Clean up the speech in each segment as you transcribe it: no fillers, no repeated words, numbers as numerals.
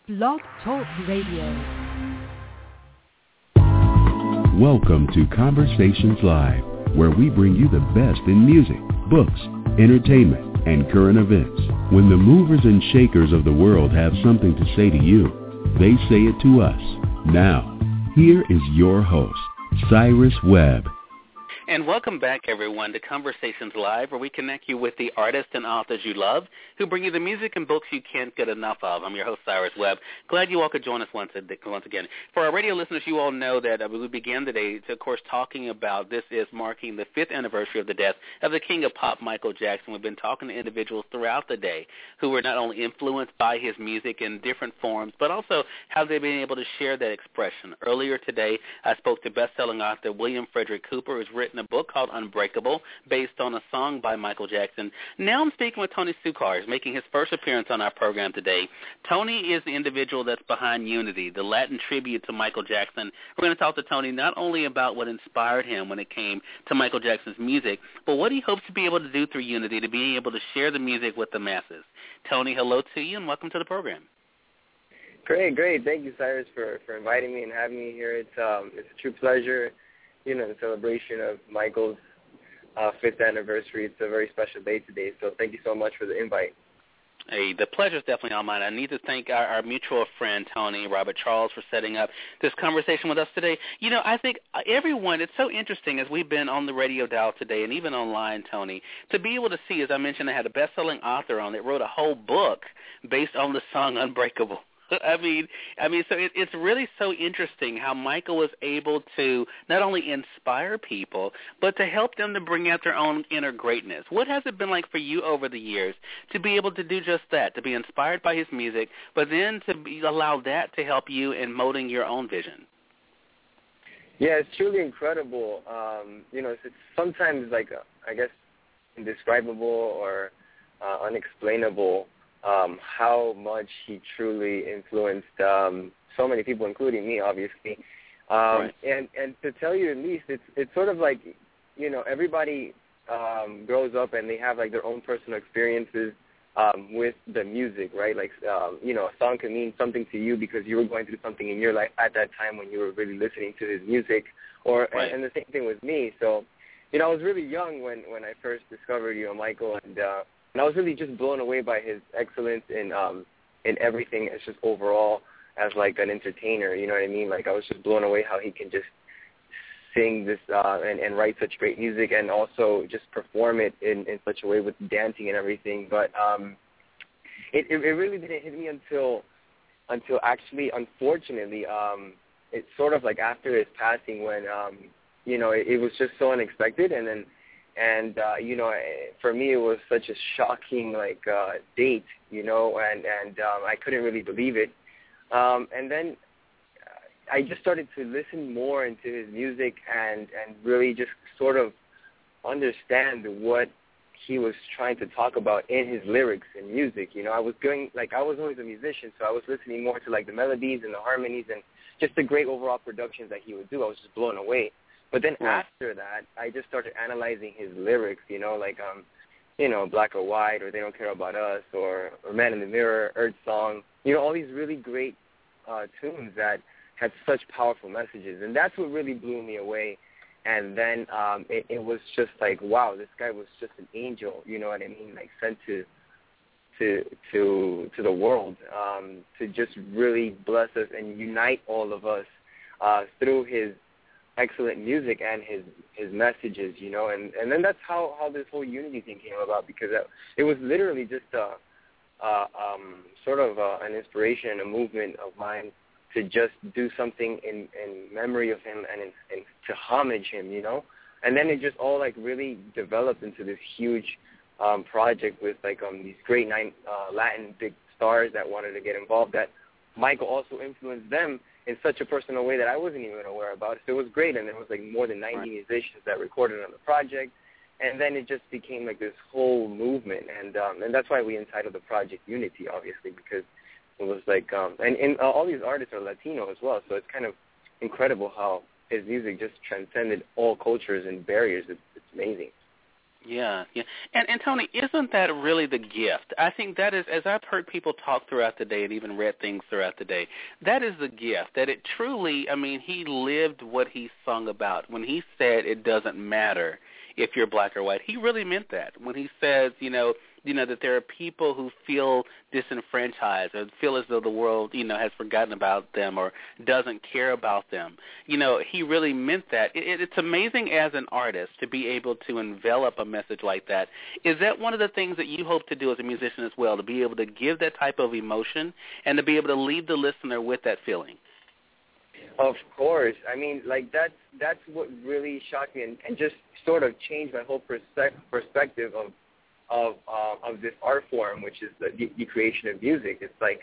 Blog Talk Radio. Welcome to Conversations Live, where we bring you the best in music, books, entertainment, and current events. When the movers and shakers of the world have something to say to you, they say it to us. Now, here is your host, Cyrus Webb. And welcome back, everyone, to Conversations Live, where we connect you with the artists and authors you love who bring you the music and books you can't get enough of. I'm your host, Cyrus Webb. Glad you all could join us once again. For our radio listeners, you all know that we began today, of course, talking about this is marking the 5th anniversary of the death of the king of pop, Michael Jackson. We've been talking to individuals throughout the day who were not only influenced by his music in different forms, but also how they've been able to share that expression. Earlier today, I spoke to best-selling author William Frederick Cooper, who's written a book called Unbreakable, based on a song by Michael Jackson. Now I'm speaking with Tony Sukar, who's making his first appearance on our program today. Tony is the individual that's behind Unity, the Latin tribute to Michael Jackson. We're going to talk to Tony not only about what inspired him when it came to Michael Jackson's music, but what he hopes to be able to do through Unity to be able to share the music with the masses. Tony, hello to you, and welcome to the program. Great. Thank you, Cyrus, for inviting me and having me here. It's a true pleasure. You know, the celebration of Michael's 5th anniversary. It's a very special day today, so thank you so much for the invite. Hey, the pleasure's definitely all mine. I need to thank our mutual friend, Tony, Robert Charles, for setting up this conversation with us today. You know, I think everyone, it's so interesting as we've been on the radio dial today and even online, Tony, to be able to see, as I mentioned, I had a best-selling author on that wrote a whole book based on the song Unbreakable. I mean, so it's really so interesting how Michael was able to not only inspire people, but to help them to bring out their own inner greatness. What has it been like for you over the years to be able to do just that, to be inspired by his music, but then to allow that to help you in molding your own vision? Yeah, it's truly incredible. You know, it's sometimes like, I guess, indescribable or unexplainable. How much he truly influenced so many people, including me, obviously. Right. And to tell you the least, it's sort of like, you know, everybody grows up and they have like their own personal experiences with the music, right? Like, you know, a song can mean something to you because you were going through something in your life at that time when you were really listening to his music, or right. and the same thing with me. So, you know, I was really young when I first discovered, you know, Michael, and I was really just blown away by his excellence in everything. It's just overall as like an entertainer, you know what I mean? Like I was just blown away how he can just sing this and write such great music and also just perform it in such a way with dancing and everything. But it really didn't hit me until actually, unfortunately, it's sort of like after his passing when you know, it was just so unexpected, and you know, for me, it was such a shocking, like, date, you know, and I couldn't really believe it. And then I just started to listen more into his music and really just sort of understand what he was trying to talk about in his lyrics and music. You know, I was always a musician, so I was listening more to, like, the melodies and the harmonies and just the great overall productions that he would do. I was just blown away. But then after that, I just started analyzing his lyrics, you know, like, you know, Black or White, or They Don't Care About Us, or Man in the Mirror, Earth Song, you know, all these really great tunes that had such powerful messages. And that's what really blew me away. And then it was just like, wow, this guy was just an angel, you know what I mean, like sent to the world to just really bless us and unite all of us through his excellent music and his messages, you know, and then that's how this whole Unity thing came about, because it was literally just sort of an inspiration, a movement of mine to just do something in memory of him and to homage him, you know, and then it just all like really developed into this huge project with like these great 9 Latin big stars that wanted to get involved, that Michael also influenced them in such a personal way that I wasn't even aware about. So it was great, and there was like more than 90 musicians that recorded on the project, and then it just became like this whole movement, and that's why we entitled the project Unity, obviously, because it was like, and all these artists are Latino as well, so it's kind of incredible how his music just transcended all cultures and barriers. It's amazing. Yeah. And Tony, isn't that really the gift? I think that is, as I've heard people talk throughout the day and even read things throughout the day, that is the gift, that it truly, I mean, he lived what he sung about. When he said it doesn't matter if you're black or white, he really meant that. When he says, that there are people who feel disenfranchised or feel as though the world, has forgotten about them or doesn't care about them, he really meant that. It's amazing as an artist to be able to envelop a message like that. Is that one of the things that you hope to do as a musician as well, to be able to give that type of emotion and to be able to leave the listener with that feeling? Of course. I mean, like that's what really shocked me and just sort of changed my whole perspective of this art form, which is the creation of music. It's like,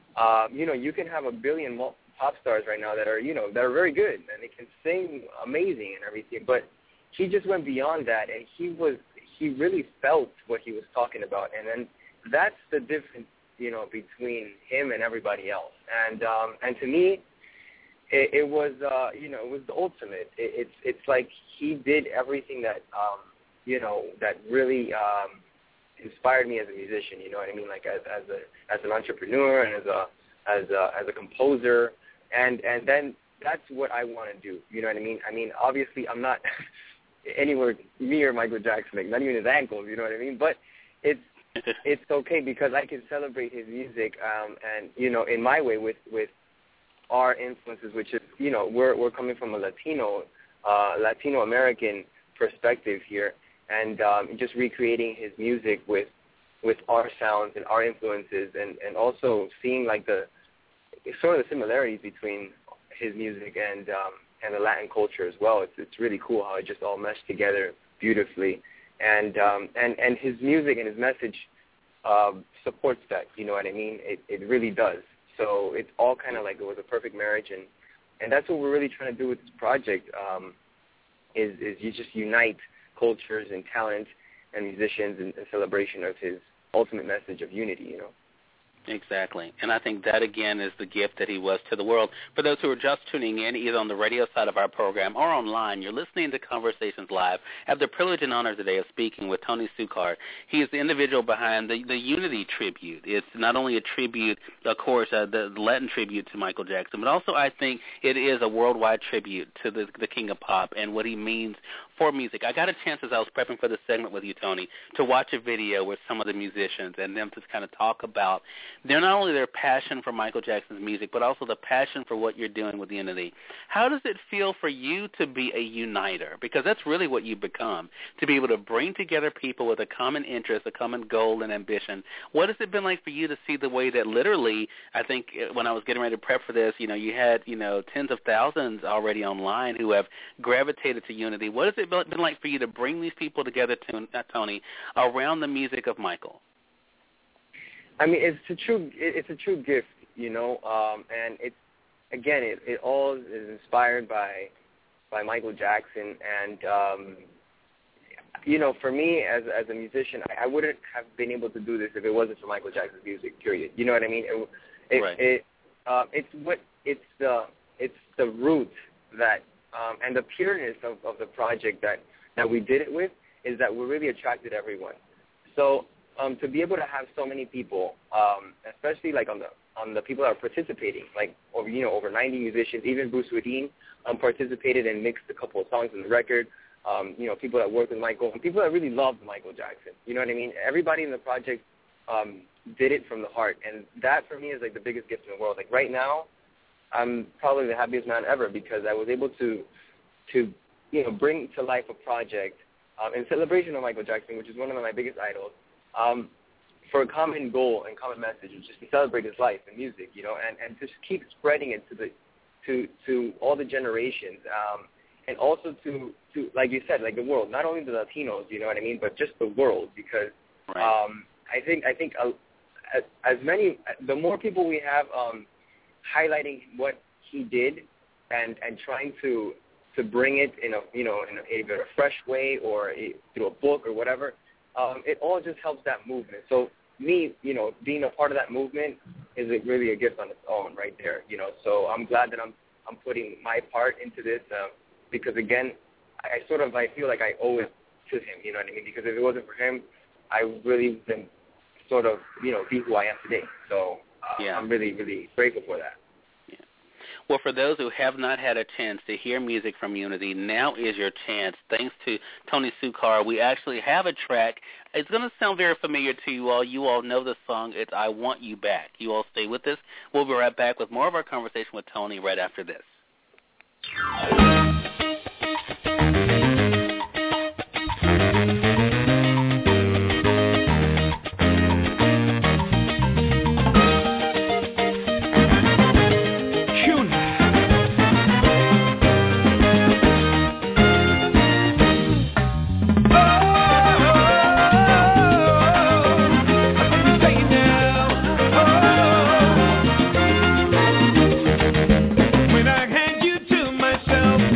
you can have a billion pop stars right now that are very good and they can sing amazing and everything, but he just went beyond that, and he really felt what he was talking about, and then that's the difference, between him and everybody else. And to me, it was it was the ultimate. It's like he did everything that that really inspired me as a musician. You know what I mean? Like as an entrepreneur and as a composer, and then that's what I want to do. You know what I mean? I mean, obviously, I'm not anywhere near Michael Jackson, like not even his ankles. You know what I mean? But it's okay because I can celebrate his music, and in my way with our influences, which is we're coming from a Latino American perspective here, and just recreating his music with our sounds and our influences, and also seeing like the sort of the similarities between his music and the Latin culture as well. It's really cool how it just all meshed together beautifully, and his music and his message supports that. You know what I mean? It really does. So it's all kind of like it was a perfect marriage, and that's what we're really trying to do with this project. Is you just unite cultures and talent and musicians in celebration of his ultimate message of unity, Exactly. And I think that, again, is the gift that he was to the world. For those who are just tuning in, either on the radio side of our program or online, you're listening to Conversations Live. I have the privilege and honor today of speaking with Tony Suchard. He is the individual behind the Unity tribute. It's not only a tribute, of course, the Latin tribute to Michael Jackson, but also I think it is a worldwide tribute to the King of Pop and what he means for music. I got a chance as I was prepping for this segment with you, Tony, to watch a video with some of the musicians and them to kind of talk about not only their passion for Michael Jackson's music, but also the passion for what you're doing with Unity. How does it feel for you to be a uniter? Because that's really what you've become, to be able to bring together people with a common interest, a common goal and ambition. What has it been like for you to see the way that literally, I think when I was getting ready to prep for this, you had, tens of thousands already online who have gravitated to Unity. What has it been like for you to bring these people together, Tony, around the music of Michael? I mean, it's a true gift, and it's, again, it all is inspired by Michael Jackson, and for me as a musician, I wouldn't have been able to do this if it wasn't for Michael Jackson's music. Period. You know what I mean? Right. It's the root that and the pureness of the project that we did it with is that we really attracted everyone. So. To be able to have so many people, especially like on the people that are participating, like over 90 musicians, even Bruce Swedien participated and mixed a couple of songs on the record. People that worked with Michael, and people that really loved Michael Jackson. You know what I mean? Everybody in the project did it from the heart, and that for me is like the biggest gift in the world. Like right now, I'm probably the happiest man ever because I was able to bring to life a project in celebration of Michael Jackson, which is one of my biggest idols. For a common goal and common message, is just to celebrate his life and music, and just keep spreading it to all the generations, and also to like you said, like the world, not only the Latinos, you know what I mean, but just the world, because right. I think the more people we have highlighting what he did and trying to bring it in a fresh way or through a book or whatever. It all just helps that movement. So me, being a part of that movement is really a gift on its own right there, So I'm glad that I'm putting my part into this because, again, I feel like I owe it to him, you know what I mean? Because if it wasn't for him, I really wouldn't sort of, you know, be who I am today. So I'm really, really grateful for that. Well, for those who have not had a chance to hear music from Unity, now is your chance. Thanks to Tony Sukar, we actually have a track. It's going to sound very familiar to you all. You all know the song. It's I Want You Back. You all stay with us. We'll be right back with more of our conversation with Tony right after this. When I hand you to myself,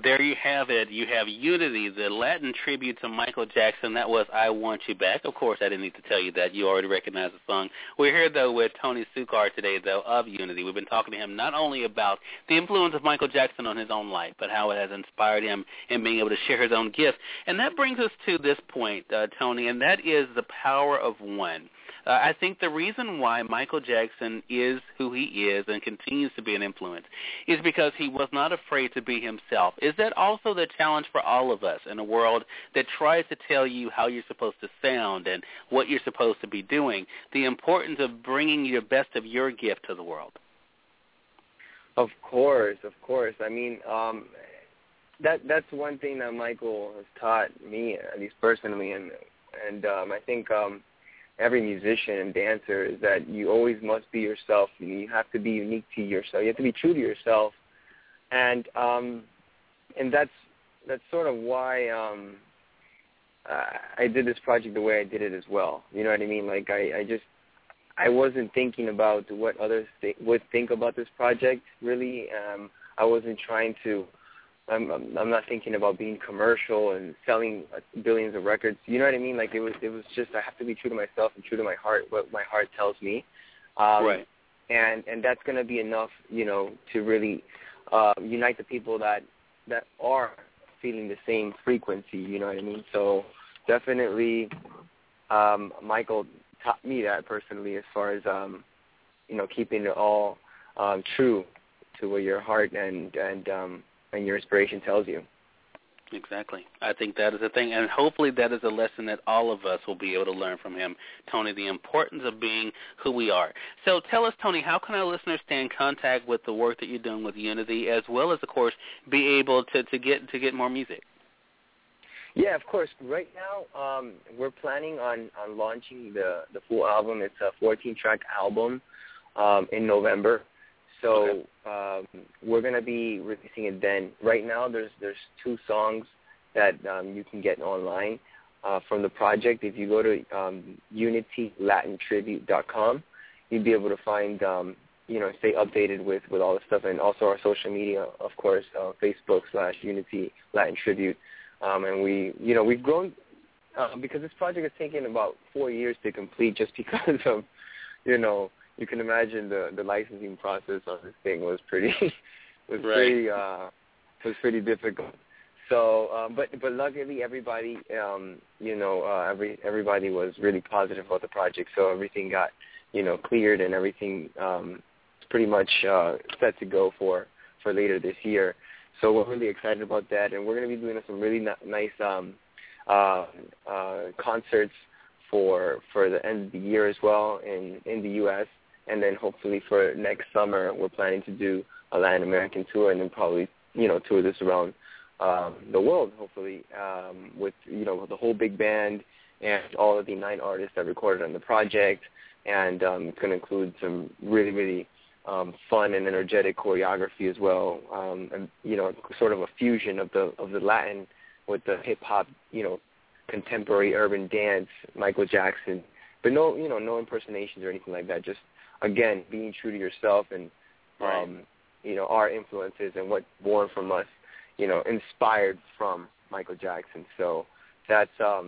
there you have it. You have Unity, the Latin tribute to Michael Jackson. That was I Want You Back. Of course, I didn't need to tell you that. You already recognize the song. We're here, though, with Tony Sukar today, though, of Unity. We've been talking to him not only about the influence of Michael Jackson on his own life, but how it has inspired him in being able to share his own gifts. And that brings us to this point, Tony, and that is the power of one. I think the reason why Michael Jackson is who he is and continues to be an influence is because he was not afraid to be himself. Is that also the challenge for all of us in a world that tries to tell you how you're supposed to sound and what you're supposed to be doing, the importance of bringing the best of your gift to the world? Of course. I mean, that's one thing that Michael has taught me, at least personally, and I think every musician and dancer is that you always must be yourself. You have to be unique to yourself. You have to be true to yourself, and that's sort of why I did this project the way I did it as well. You know what I mean? Like I wasn't thinking about what others would think about this project. Really, I wasn't trying to. I'm not thinking about being commercial and selling billions of records. You know what I mean? Like it was just I have to be true to myself and true to my heart, what my heart tells me. Right. And that's going to be enough, you know, to really unite the people that are feeling the same frequency. You know what I mean? So definitely, Michael taught me that personally, as far as you know, keeping it all true to what your heart and your inspiration tells you. Exactly. I think that is a thing, and hopefully that is a lesson that all of us will be able to learn from him, Tony, the importance of being who we are. So tell us, Tony, how can our listeners stay in contact with the work that you're doing with Unity, as well as, of course, be able to get more music? Yeah, of course. Right now, we're planning on launching the full album. It's a 14-track album in November. So we're going to be releasing it then. Right now, there's 2 songs that you can get online from the project. If you go to unitylatintribute.com, you'll be able to find, stay updated with all the stuff, and also our social media, of course, Facebook /Unity Latin Tribute. And we've grown because this project has taken about 4 years to complete, just because of, you can imagine the licensing process on this thing was pretty difficult. So, but luckily everybody, everybody was really positive about the project. So everything got, cleared, and everything is pretty much set to go for later this year. So we're really excited about that, and we're going to be doing some really nice concerts for the end of the year as well in the U.S. And then hopefully for next summer, we're planning to do a Latin American tour, and then probably, tour this around the world, hopefully, with, the whole big band and all of the 9 artists that recorded on the project. And it's going to include some really, really fun and energetic choreography as well, and, sort of a fusion of the Latin with the hip-hop, contemporary urban dance, Michael Jackson. But no impersonations or anything like that, just, again, being true to yourself and, our influences and what's born from us, inspired from Michael Jackson. So that's our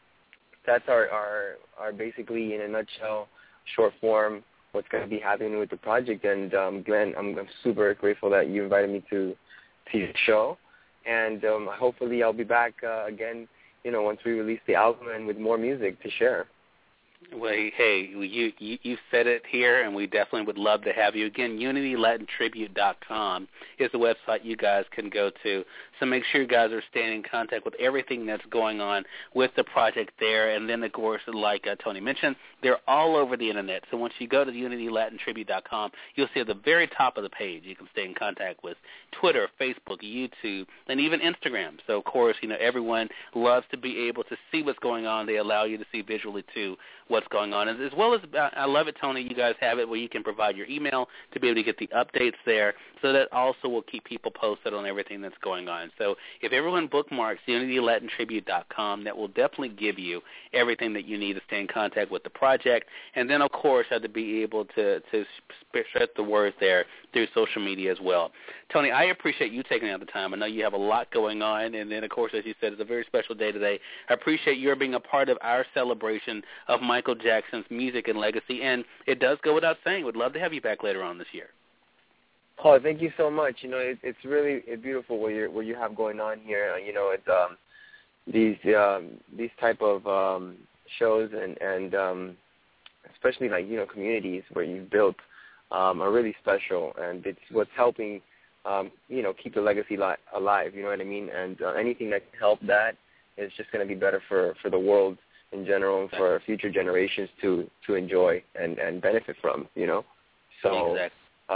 basically, in a nutshell, short form, what's going to be happening with the project. And, Glenn, I'm super grateful that you invited me to your show. And hopefully I'll be back again, once we release the album and with more music to share. Well, hey, you said it here, and we definitely would love to have you. Again, unitylatintribute.com is the website you guys can go to. So make sure you guys are staying in contact with everything that's going on with the project there. And then, of course, like Tony mentioned, they're all over the Internet. So once you go to unitylatintribute.com, you'll see at the very top of the page you can stay in contact with Twitter, Facebook, YouTube, and even Instagram. So, of course, everyone loves to be able to see what's going on. They allow you to see visually, too, what's going on. As well as, I love it, Tony, you guys have it where you can provide your email to be able to get the updates there, so that also will keep people posted on everything that's going on. So if everyone bookmarks unitylatintribute.com, that will definitely give you everything that you need to stay in contact with the project. And then, of course, have to be able to spread the word there through social media as well. Tony, I appreciate you taking out the time. I know you have a lot going on, and then, of course, as you said, it's a very special day today. I appreciate your being a part of our celebration of Michael Jackson's music and legacy, and it does go without saying, we'd love to have you back later on this year. Oh, thank you so much. You know, it's really beautiful what you have going on here. You know, it's these type of shows and especially like, you know, communities where you've built are really special, and it's what's helping you know, keep the legacy alive. You know what I mean? And anything that can help that is just going to be better for the world in general and for future generations to enjoy and benefit from. You know, so. Exactly.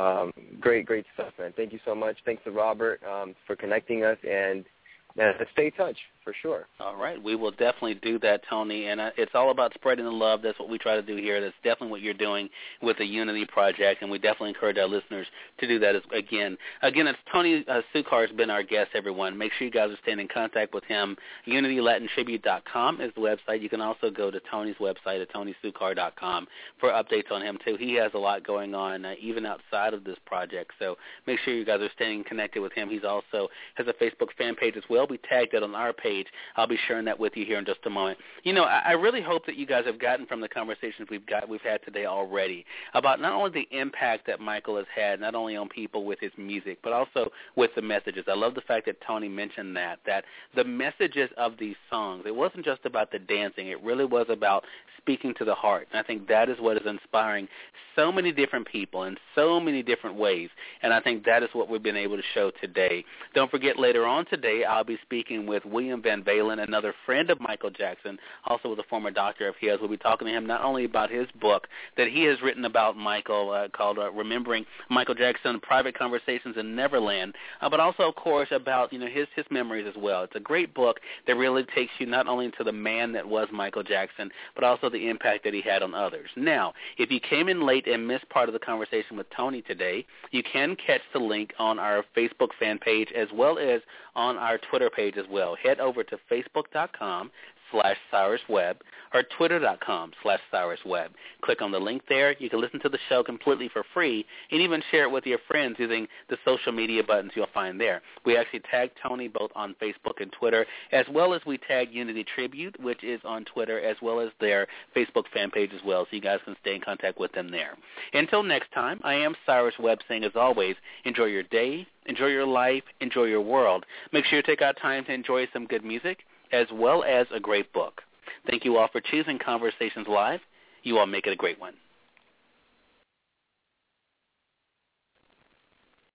Great stuff, man. Thank you so much. Thanks to Robert for connecting us, and stay in touch for sure. All right. We will definitely do that, Tony, and it's all about spreading the love. That's what we try to do here. That's definitely what you're doing with the Unity Project, and we definitely encourage our listeners to do that again. Again, it's Tony Sukar has been our guest, everyone. Make sure you guys are staying in contact with him. UnityLatinTribute.com is the website. You can also go to Tony's website at TonySukar.com for updates on him, too. He has a lot going on, even outside of this project, so make sure you guys are staying connected with him. He's also has a Facebook fan page as well. We tagged it on our page. I'll be sharing that with you here in just a moment. You know, I really hope that you guys have gotten from the conversations we've had today already about not only the impact that Michael has had, not only on people with his music, but also with the messages. I love the fact that Tony mentioned that the messages of these songs, it wasn't just about the dancing. It really was about speaking to the heart. And I think that is what is inspiring so many different people in so many different ways. And I think that is what we've been able to show today. Don't forget, later on today, I'll be speaking with William Van Valen, another friend of Michael Jackson, also was a former doctor of his. We'll be talking to him not only about his book that he has written about Michael called Remembering Michael Jackson, Private Conversations in Neverland, but also, of course, about, you know, his memories as well. It's a great book that really takes you not only into the man that was Michael Jackson, but also the impact that he had on others. Now, if you came in late and missed part of the conversation with Tony today, you can catch the link on our Facebook fan page as well as on our Twitter page as well. Head over to Facebook.com/CyrusWebb or Twitter.com/CyrusWebb. Click on the link there. You can listen to the show completely for free and even share it with your friends using the social media buttons you'll find there. We actually tag Tony both on Facebook and Twitter, as well as we tag Unity Tribute, which is on Twitter, as well as their Facebook fan page as well, so you guys can stay in contact with them there. Until next time, I am Cyrus Webb saying, as always, enjoy your day, enjoy your life, enjoy your world. Make sure you take out time to enjoy some good music, as well as a great book. Thank you all for choosing Conversations Live. You all make it a great one.